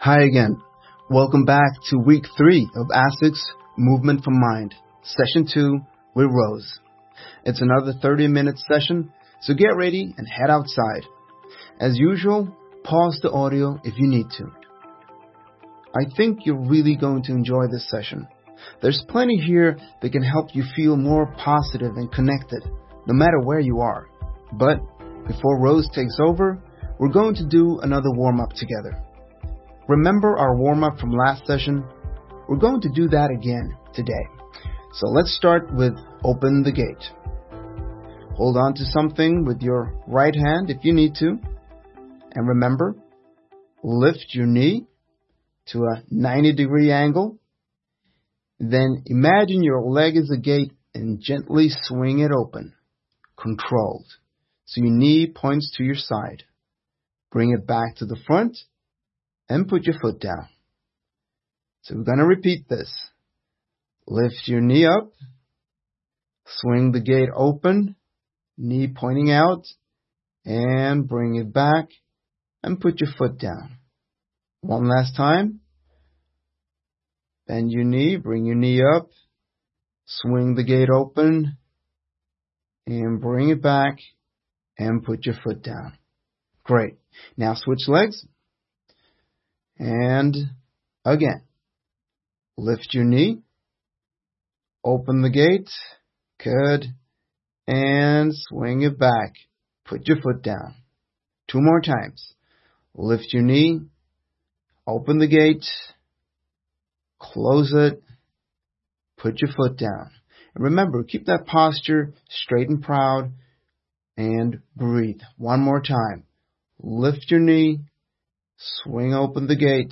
Hi again. Welcome back to week 3 of ASIC's Movement from Mind, session 2 with Rose. It's another 30-minute session, so get ready and head outside. As usual, pause the audio if you need to. I think you're really going to enjoy this session. There's plenty here that can help you feel more positive and connected, no matter where you are. But before Rose takes over, we're going to do another warm-up together. Remember our warm-up from last session? We're going to do that again today. So let's start with open the gate. Hold on to something with your right hand if you need to. And remember, lift your knee to a 90-degree angle. Then imagine your leg is a gate and gently swing it open, controlled. So your knee points to your side. Bring it back to the front and put your foot down. So we're going to repeat this. Lift your knee up, swing the gate open, knee pointing out, and bring it back and put your foot down. One last time. Bend your knee, bring your knee up, swing the gate open, and bring it back and put your foot down. Great. Now switch legs. And again, lift your knee, open the gate, good, and swing it back. Put your foot down. 2 more times. Lift your knee, open the gate, close it, put your foot down. And remember, keep that posture straight and proud, and breathe. 1 more time. Lift your knee, swing open the gate,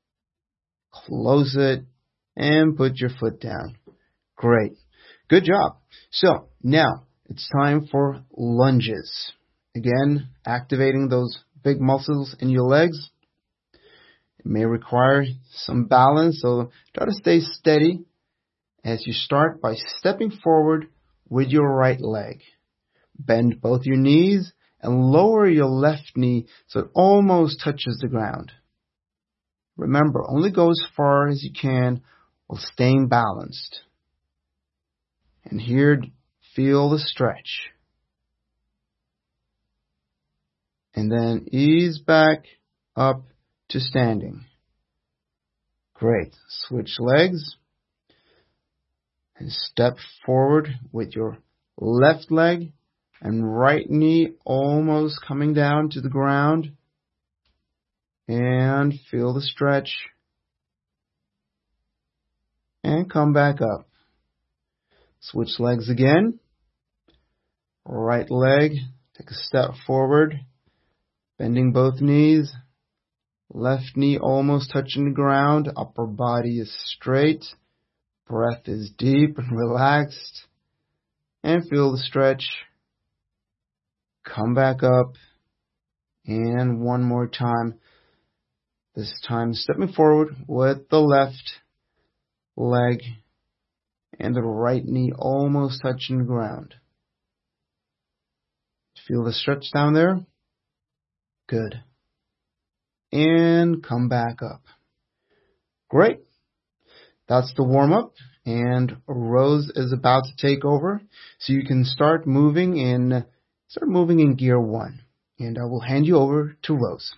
close it, and put your foot down. Great. Good job. So, now it's time for lunges. Again, activating those big muscles in your legs. It may require some balance, so try to stay steady as you start by stepping forward with your right leg. Bend both your knees and lower your left knee so it almost touches the ground. Remember, only go as far as you can while staying balanced. And here, feel the stretch. And then ease back up to standing. Great. Switch legs. And step forward with your left leg and right knee almost coming down to the ground. And feel the stretch. And come back up. Switch legs again. Right leg, take a step forward, bending both knees. Left knee almost touching the ground. Upper body is straight. Breath is deep and relaxed. And feel the stretch. Come back up. And 1 more time. This time stepping forward with the left leg and the right knee almost touching the ground. Feel the stretch down there? Good. And come back up. Great. That's the warm-up, and Rose is about to take over, so you can start moving in gear 1. And I will hand you over to Rose.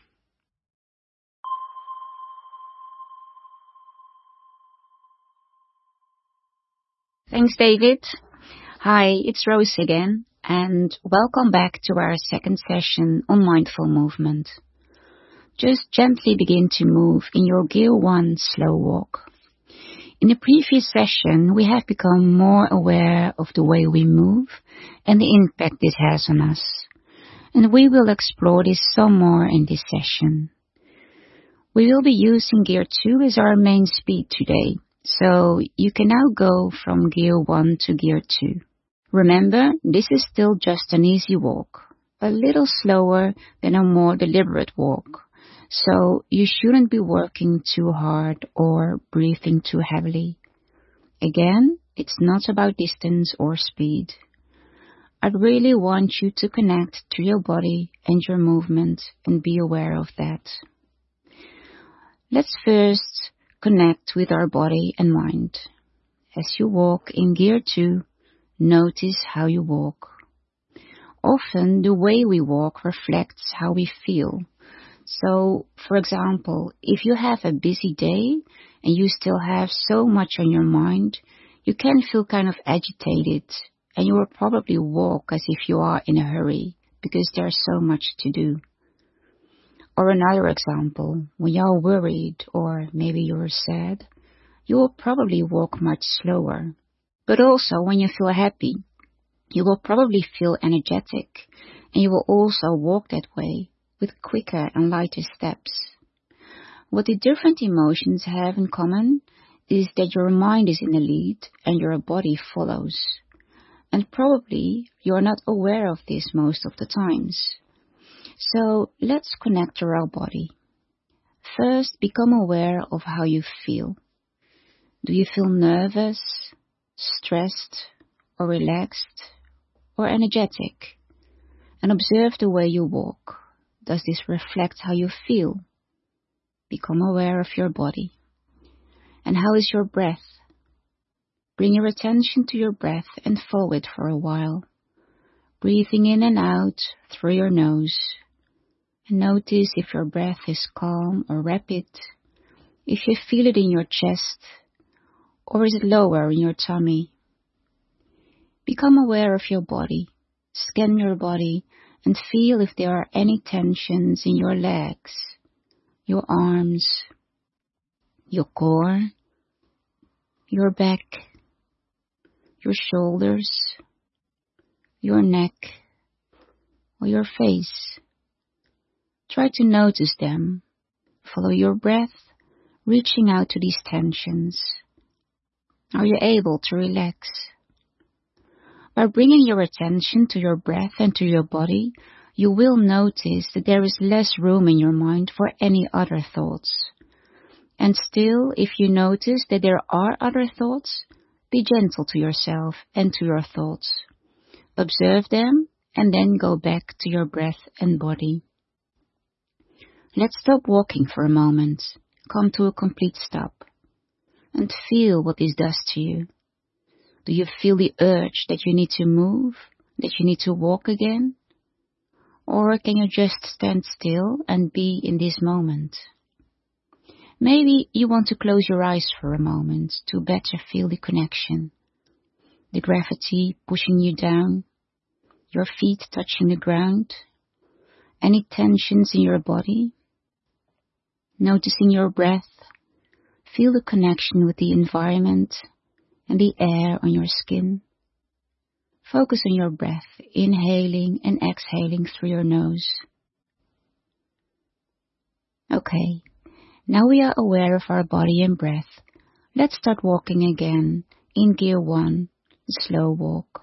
Thanks, David. Hi, it's Rose again, and welcome back to our second session on mindful movement. Just gently begin to move in your gear 1 slow walk. In the previous session, we have become more aware of the way we move and the impact it has on us. And we will explore this some more in this session. We will be using gear 2 as our main speed today. So you can now go from gear 1 to gear 2. Remember, this is still just an easy walk, a little slower than a more deliberate walk. So you shouldn't be working too hard or breathing too heavily. Again, it's not about distance or speed. I'd really want you to connect to your body and your movement and be aware of that. Let's first connect with our body and mind. As you walk in gear 2, notice how you walk. Often the way we walk reflects how we feel. So, for example, if you have a busy day and you still have so much on your mind, you can feel kind of agitated and you will probably walk as if you are in a hurry because there's so much to do. Or another example, when you're worried or maybe you're sad, you will probably walk much slower. But also when you feel happy, you will probably feel energetic and you will also walk that way with quicker and lighter steps. What the different emotions have in common is that your mind is in the lead and your body follows. And probably you're not aware of this most of the times. So let's connect to our body. First, become aware of how you feel. Do you feel nervous, stressed, or relaxed, or energetic? And observe the way you walk. Does this reflect how you feel? Become aware of your body. And how is your breath? Bring your attention to your breath and follow it for a while. Breathing in and out through your nose. And notice if your breath is calm or rapid, if you feel it in your chest, or is it lower in your tummy? Become aware of your body. Scan your body and feel if there are any tensions in your legs, your arms, your core, your back, your shoulders, your neck, or your face. Try to notice them. Follow your breath, reaching out to these tensions. Are you able to relax? By bringing your attention to your breath and to your body, you will notice that there is less room in your mind for any other thoughts. And still, if you notice that there are other thoughts, be gentle to yourself and to your thoughts. Observe them and then go back to your breath and body. Let's stop walking for a moment. Come to a complete stop. And feel what this does to you. Do you feel the urge that you need to move, that you need to walk again? Or can you just stand still and be in this moment? Maybe you want to close your eyes for a moment to better feel the connection. The gravity pushing you down, your feet touching the ground, any tensions in your body. Noticing your breath, feel the connection with the environment and the air on your skin. Focus on your breath, inhaling and exhaling through your nose. Okay, now we are aware of our body and breath. Let's start walking again in gear 1, the slow walk.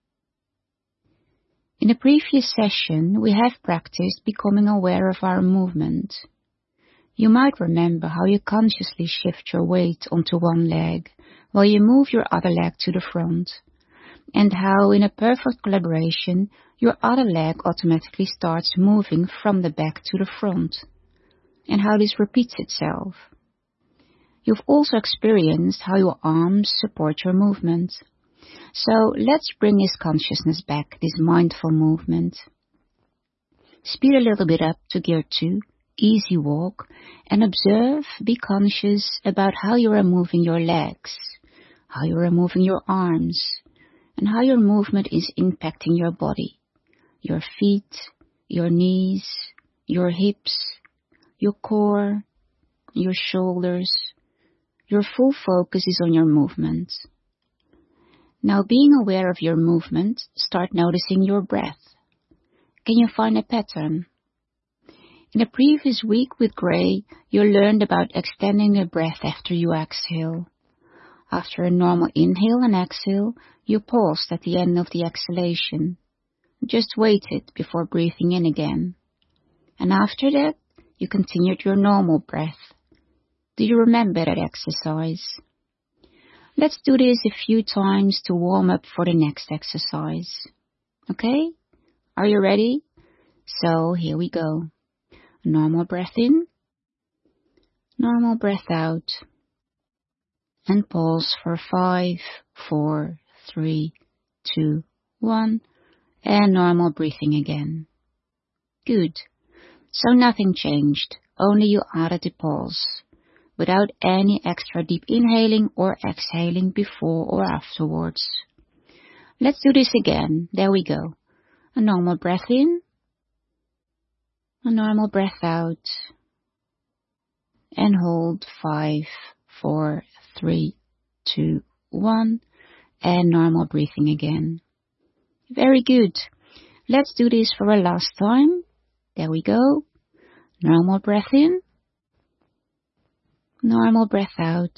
In the previous session, we have practiced becoming aware of our movement. You might remember how you consciously shift your weight onto one leg while you move your other leg to the front, and how in a perfect collaboration your other leg automatically starts moving from the back to the front, and how this repeats itself. You've also experienced how your arms support your movement. So let's bring this consciousness back, this mindful movement. Speed a little bit up to gear 2, easy walk, and observe, be conscious about how you are moving your legs, how you are moving your arms, and how your movement is impacting your body, your feet, your knees, your hips, your core, your shoulders. Your full focus is on your movement. Now, being aware of your movement, start noticing your breath. Can you find a pattern? In the previous week with Gray, you learned about extending the breath after you exhale. After a normal inhale and exhale, you paused at the end of the exhalation. Just waited before breathing in again. And after that, you continued your normal breath. Do you remember that exercise? Let's do this a few times to warm up for the next exercise. Okay? Are you ready? So here we go. Normal breath in. Normal breath out. And pause for 5, 4, 3, 2, 1. And normal breathing again. Good. So nothing changed, only you added the pause, without any extra deep inhaling or exhaling before or afterwards. Let's do this again. There we go. A normal breath in, a normal breath out, and hold 5, 4, 3, 2, 1, and normal breathing again. Very good. Let's do this for a last time. There we go. Normal breath in. Normal breath out.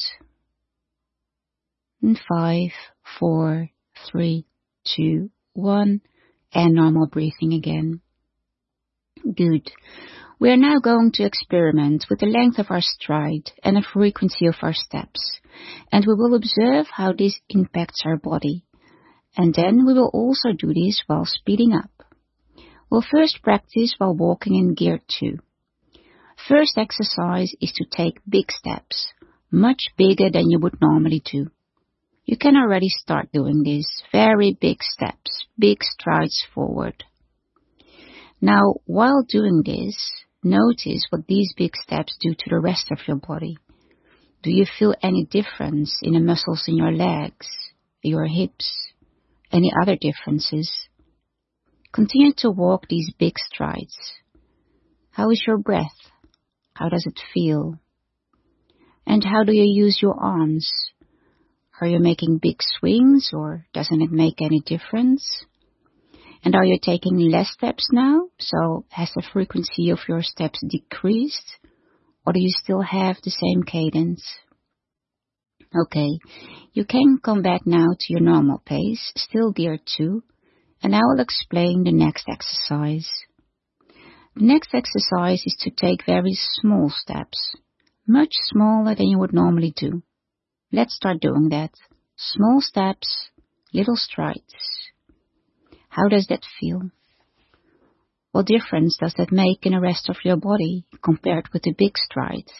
And 5, 4, 3, 2, 1. And normal breathing again. Good. We are now going to experiment with the length of our stride and the frequency of our steps. And we will observe how this impacts our body. And then we will also do this while speeding up. We'll first practice while walking in gear 2. First exercise is to take big steps, much bigger than you would normally do. You can already start doing this, very big steps, big strides forward. Now, while doing this, notice what these big steps do to the rest of your body. Do you feel any difference in the muscles in your legs, your hips, any other differences? Continue to walk these big strides. How is your breath? How does it feel? And how do you use your arms? Are you making big swings or doesn't it make any difference? And are you taking less steps now? So has the frequency of your steps decreased? Or do you still have the same cadence? Okay, you can come back now to your normal pace, still gear 2. And I will explain the next exercise. The next exercise is to take very small steps, much smaller than you would normally do. Let's start doing that. Small steps, little strides. How does that feel? What difference does that make in the rest of your body compared with the big strides?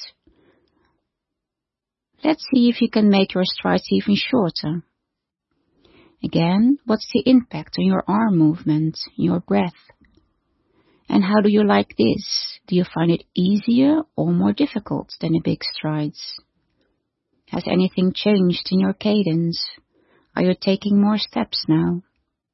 Let's see if you can make your strides even shorter. Again, what's the impact on your arm movement, your breath? And how do you like this? Do you find it easier or more difficult than the big strides? Has anything changed in your cadence? Are you taking more steps now?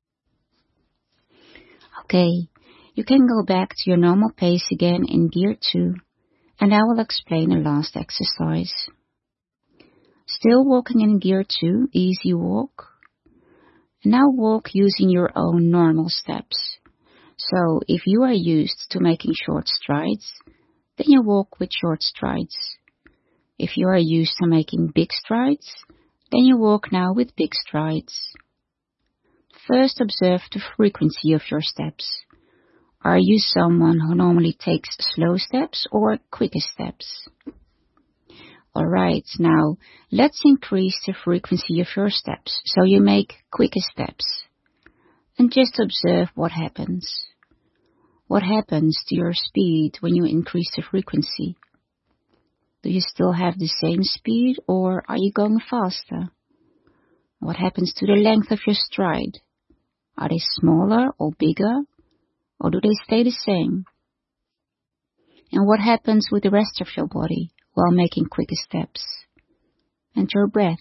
Okay, you can go back to your normal pace again in gear 2, and I will explain the last exercise. Still walking in gear 2, easy walk. Now walk using your own normal steps. So if you are used to making short strides, then you walk with short strides. If you are used to making big strides, then you walk now with big strides. First observe the frequency of your steps. Are you someone who normally takes slow steps or quicker steps? Alright, now let's increase the frequency of your steps so you make quicker steps. And just observe what happens. What happens to your speed when you increase the frequency? Do you still have the same speed or are you going faster? What happens to the length of your stride? Are they smaller or bigger? Or do they stay the same? And what happens with the rest of your body while making quicker steps? And your breath.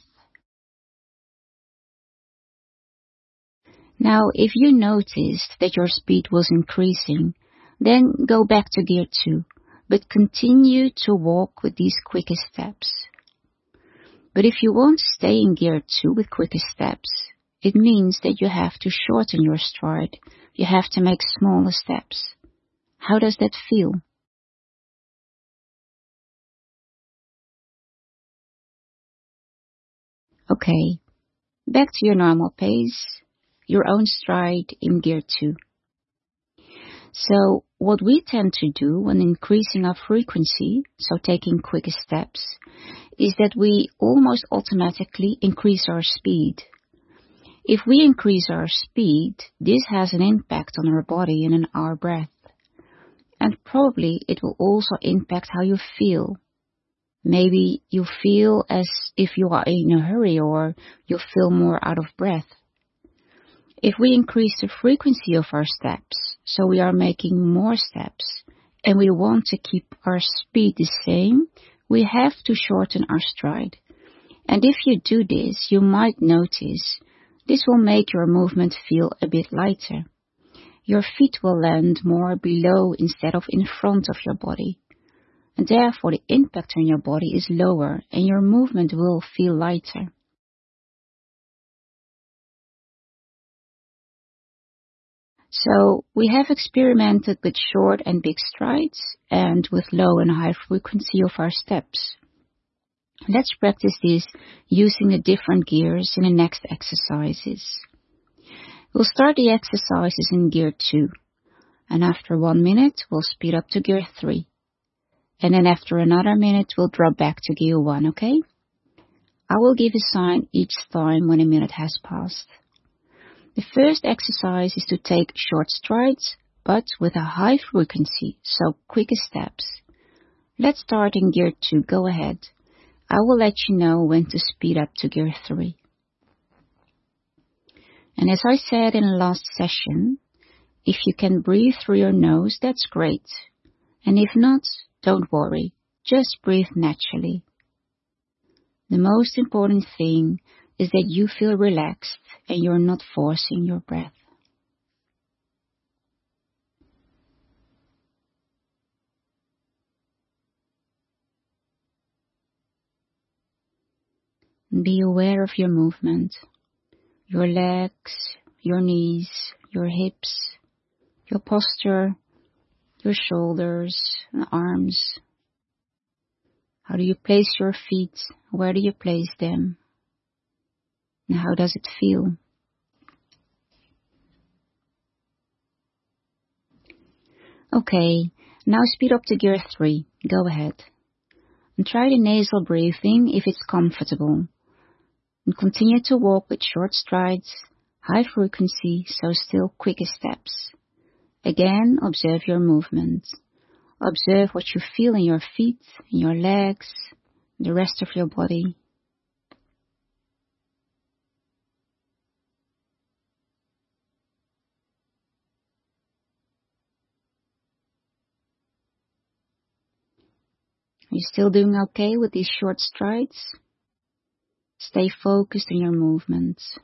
Now, if you noticed that your speed was increasing, then go back to gear 2, but continue to walk with these quicker steps. But if you want to stay in gear 2 with quicker steps, it means that you have to shorten your stride. You have to make smaller steps. How does that feel? Okay, back to your normal pace, your own stride in gear 2. So what we tend to do when increasing our frequency, so taking quicker steps, is that we almost automatically increase our speed. If we increase our speed, this has an impact on our body and on our breath. And probably it will also impact how you feel. Maybe you feel as if you are in a hurry or you feel more out of breath. If we increase the frequency of our steps, so we are making more steps, and we want to keep our speed the same, we have to shorten our stride. And if you do this, you might notice this will make your movement feel a bit lighter. Your feet will land more below instead of in front of your body. And therefore the impact on your body is lower and your movement will feel lighter. So we have experimented with short and big strides and with low and high frequency of our steps. Let's practice this using the different gears in the next exercises. We'll start the exercises in gear 2, and after 1 minute we'll speed up to gear 3. And then after another minute we'll drop back to gear 1, okay? I will give a sign each time when a minute has passed. The first exercise is to take short strides, but with a high frequency, so quicker steps. Let's start in gear 2, go ahead. I will let you know when to speed up to gear 3. And as I said in the last session, if you can breathe through your nose, that's great. And if not, don't worry, just breathe naturally. The most important thing is that you feel relaxed and you're not forcing your breath. Be aware of your movement, your legs, your knees, your hips, your posture, your shoulders and arms. How do you place your feet? Where do you place them? And how does it feel? Okay, now speed up to gear 3. Go ahead. And try the nasal breathing if it's comfortable. And continue to walk with short strides, high frequency, so still quicker steps. Again, observe your movement. Observe what you feel in your feet, in your legs, the rest of your body. Are you still doing okay with these short strides? Stay focused on your movements.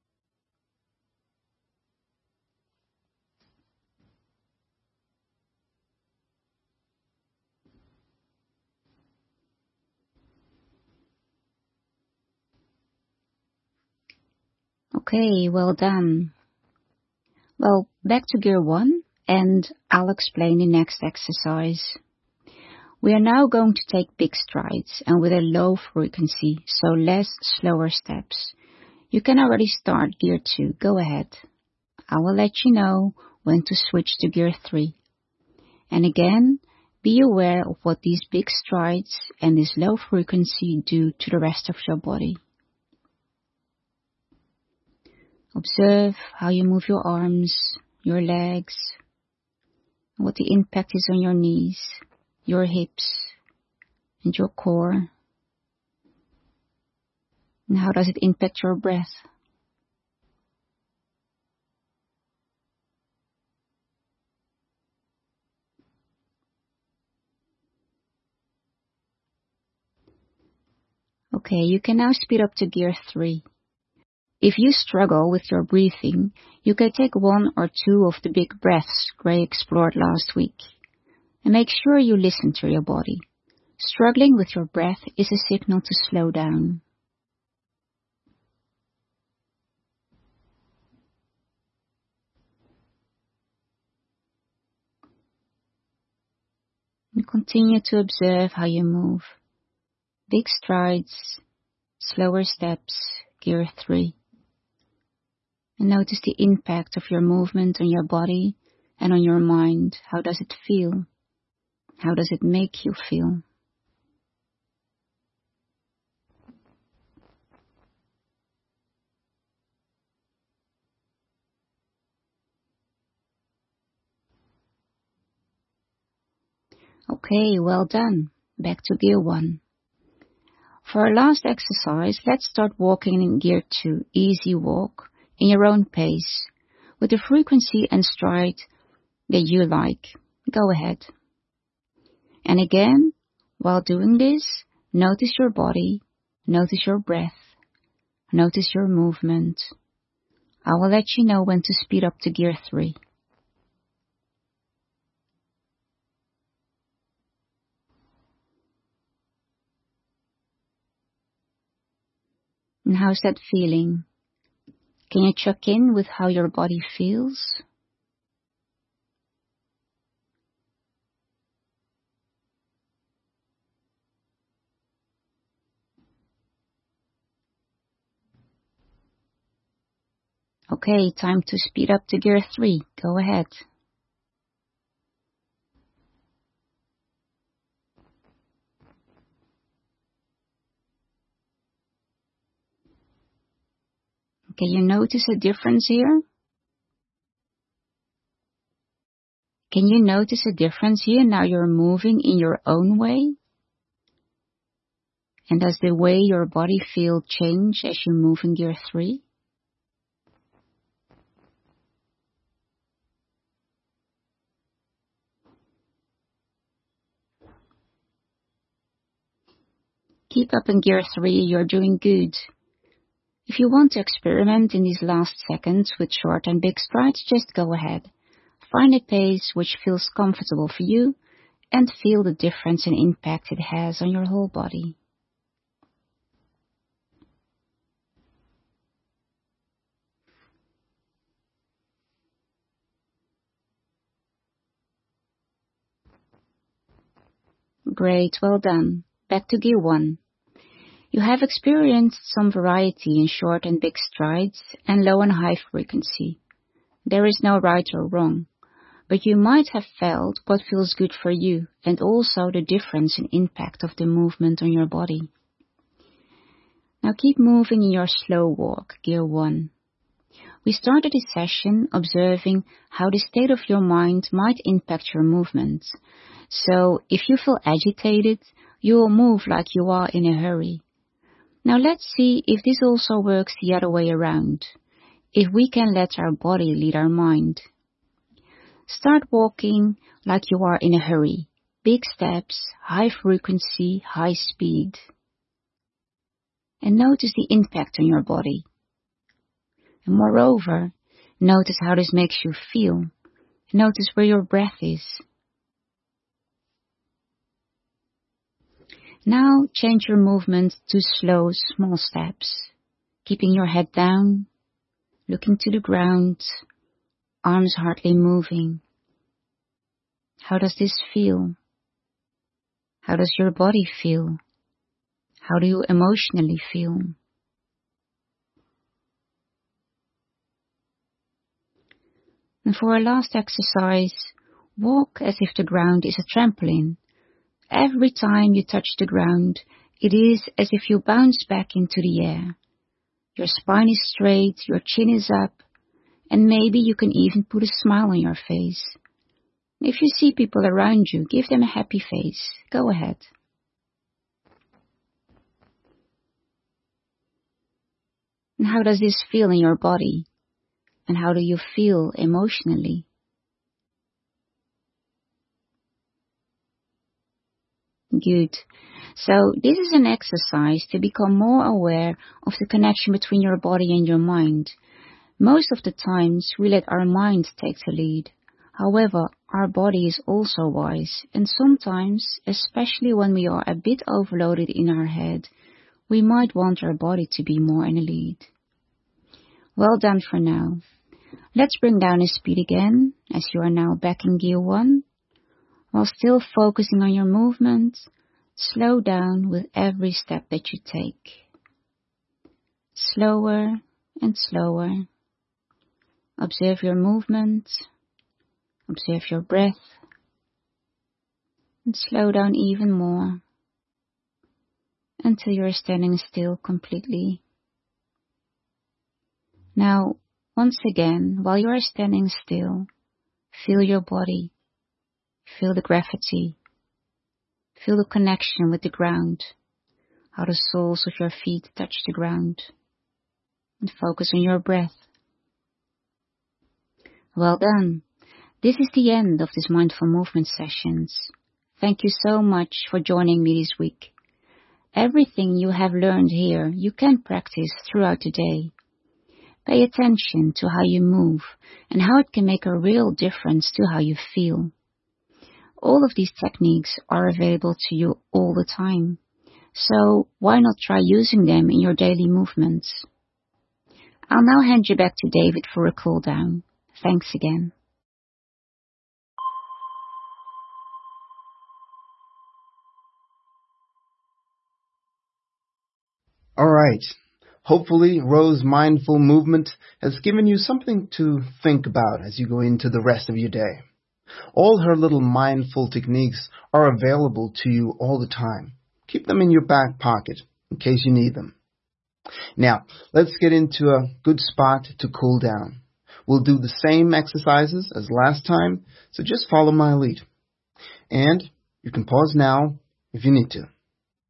Okay, well done. Well, back to gear 1, and I'll explain the next exercise. We are now going to take big strides and with a low frequency, so less slower steps. You can already start gear 2. Go ahead. I will let you know when to switch to gear 3. And again, be aware of what these big strides and this low frequency do to the rest of your body. Observe how you move your arms, your legs, what the impact is on your knees, your hips, and your core. And how does it impact your breath? Okay, you can now speed up to gear 3. If you struggle with your breathing, you can take 1 or 2 of the big breaths Gray explored last week. And make sure you listen to your body. Struggling with your breath is a signal to slow down. And continue to observe how you move. Big strides, slower steps, gear 3. And notice the impact of your movement on your body and on your mind. How does it feel? How does it make you feel? Okay, well done. Back to gear 1. For our last exercise, let's start walking in gear 2, easy walk, in your own pace, with the frequency and stride that you like. Go ahead. And again, while doing this, notice your body, notice your breath, notice your movement. I will let you know when to speed up to gear 3. And how's that feeling? Can you check in with how your body feels? Okay, time to speed up to gear 3. Go ahead. Can you notice a difference here? Can you notice a difference here now you're moving in your own way? And does the way your body feels change as you move in gear 3? Keep up in gear 3, you're doing good. If you want to experiment in these last seconds with short and big strides, just go ahead. Find a pace which feels comfortable for you and feel the difference and impact it has on your whole body. Great, well done. Back to gear 1. You have experienced some variety in short and big strides and low and high frequency. There is no right or wrong, but you might have felt what feels good for you and also the difference in impact of the movement on your body. Now keep moving in your slow walk, gear 1. We started this session observing how the state of your mind might impact your movements. So if you feel agitated, you will move like you are in a hurry. Now let's see if this also works the other way around, if we can let our body lead our mind. Start walking like you are in a hurry, big steps, high frequency, high speed. And notice the impact on your body. And moreover, notice how this makes you feel. Notice where your breath is. Now change your movement to slow, small steps, keeping your head down, looking to the ground, arms hardly moving. How does this feel? How does your body feel? How do you emotionally feel? And for our last exercise, walk as if the ground is a trampoline. Every time you touch the ground, it is as if you bounce back into the air. Your spine is straight, your chin is up, and maybe you can even put a smile on your face. If you see people around you, give them a happy face. Go ahead. And how does this feel in your body? And how do you feel emotionally? Good. So this is an exercise to become more aware of the connection between your body and your mind. Most of the times we let our mind take the lead. However, our body is also wise, and sometimes, especially when we are a bit overloaded in our head, we might want our body to be more in the lead. Well done for now. Let's bring down the speed again, as you are now back in gear 1. While still focusing on your movement, slow down with every step that you take. Slower and slower. Observe your movement. Observe your breath. And slow down even more until you're standing still completely. Now, once again, while you are standing still, feel your body. Feel the gravity. Feel the connection with the ground. how the soles of your feet touch the ground, and focus on your breath. Well done. This is the end of this mindful movement sessions. Thank you so much for joining me this week. Everything you have learned here, you can practice throughout the day. Pay attention to how you move and how it can make a real difference to how you feel. All of these techniques are available to you all the time. So why not try using them in your daily movements? I'll now hand you back to David for a cool down. Thanks again. All right. Hopefully, Rose's mindful movement has given you something to think about as you go into the rest of your day. All her little mindful techniques are available to you all the time. Keep them in your back pocket in case you need them. Now, let's get into a good spot to cool down. We'll do the same exercises as last time, so just follow my lead. And you can pause now if you need to.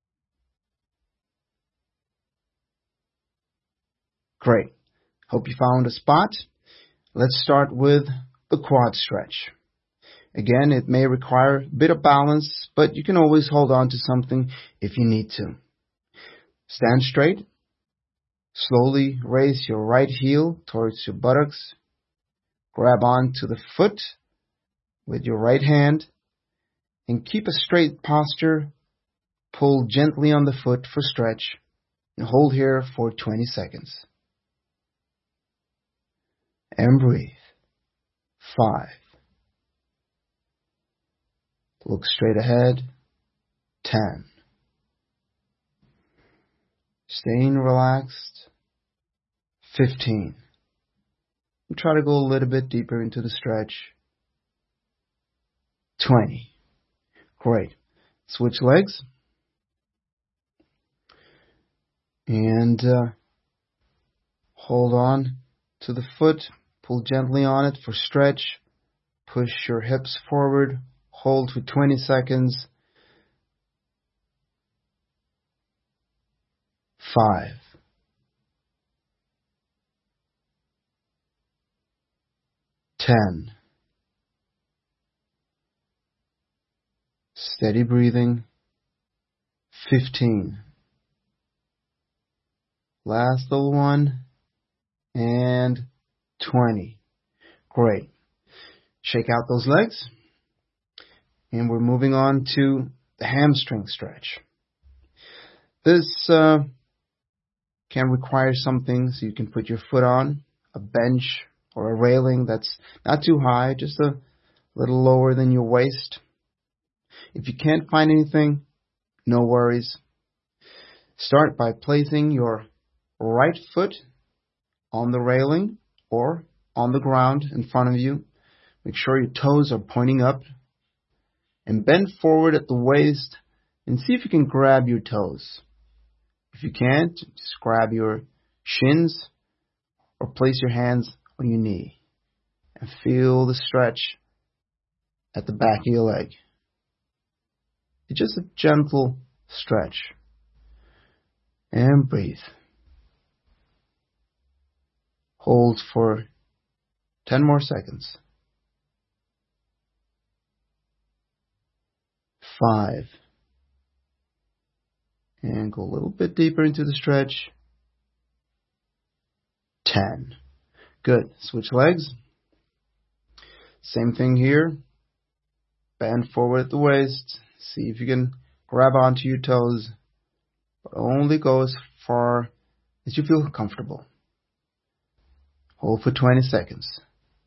Great. Hope you found a spot. Let's start with the quad stretch. Again, it may require a bit of balance, but you can always hold on to something if you need to. Stand straight. Slowly raise your right heel towards your buttocks. Grab onto the foot with your right hand and keep a straight posture. Pull gently on the foot for stretch and hold here for 20 seconds. And breathe. 5. Look straight ahead. 10. Staying relaxed. 15. And try to go a little bit deeper into the stretch. 20. Great. Switch legs. And hold on to the foot. Pull gently on it for stretch. Push your hips forward. Hold for 20 seconds. 5. 10. Steady breathing. 15. Last little one. And 20. Great. Shake out those legs. And we're moving on to the hamstring stretch. This can require something so you can put your foot on, a bench or a railing that's not too high, just a little lower than your waist. If you can't find anything, no worries. Start by placing your right foot on the railing or on the ground in front of you. Make sure your toes are pointing up. And bend forward at the waist and see if you can grab your toes. If you can't, just grab your shins or place your hands on your knee and feel the stretch at the back of your leg. It's just a gentle stretch. And breathe. Hold for 10 more seconds. 5. And go a little bit deeper into the stretch. 10. Good. Switch legs. Same thing here. Bend forward at the waist. See if you can grab onto your toes, but only go as far as you feel comfortable. Hold for 20 seconds.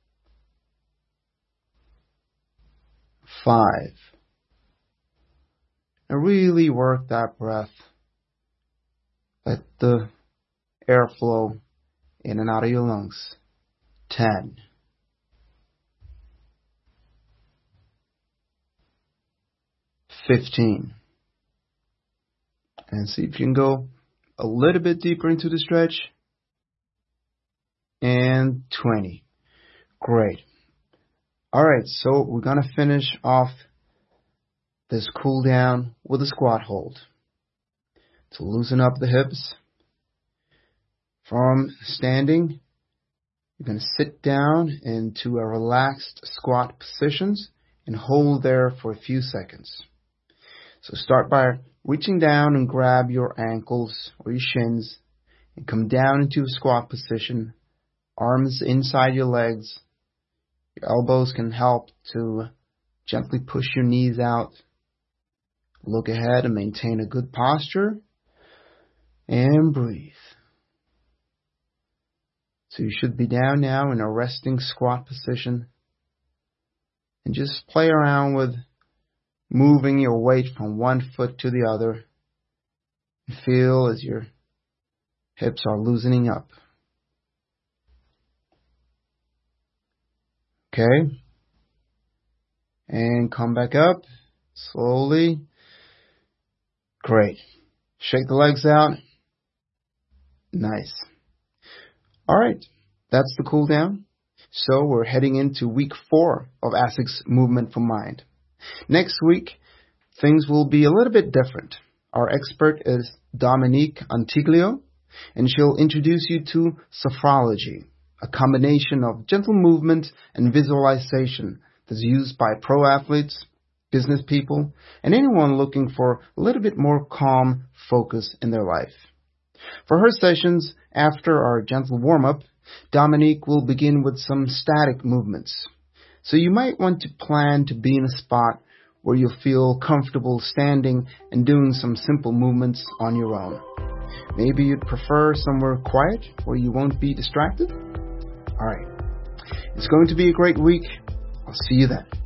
5. And really work that breath. Let the air flow in and out of your lungs. 10. 15. And see if you can go a little bit deeper into the stretch. And 20. Great. Alright, so we're going to finish off this cool down with a squat hold. to loosen up the hips. From standing, you're going to sit down into a relaxed squat position and hold there for a few seconds. So start by reaching down and grab your ankles or your shins and come down into a squat position, arms inside your legs. Your elbows can help to gently push your knees out. Look ahead and maintain a good posture and breathe. So you should be down now in a resting squat position and just play around with moving your weight from one foot to the other. And feel as your hips are loosening up. Okay. And come back up slowly. Great. Shake the legs out. Nice. All right. That's the cool down. So we're heading into week 4 of ASICS Movement for Mind. Next week, things will be a little bit different. Our expert is Dominique Antiglio, and she'll introduce you to sophrology, a combination of gentle movement and visualization that's used by pro athletes, business people, and anyone looking for a little bit more calm focus in their life. For her sessions, after our gentle warm-up, Dominique will begin with some static movements. So you might want to plan to be in a spot where you'll feel comfortable standing and doing some simple movements on your own. Maybe you'd prefer somewhere quiet where you won't be distracted? All right. It's going to be a great week. I'll see you then.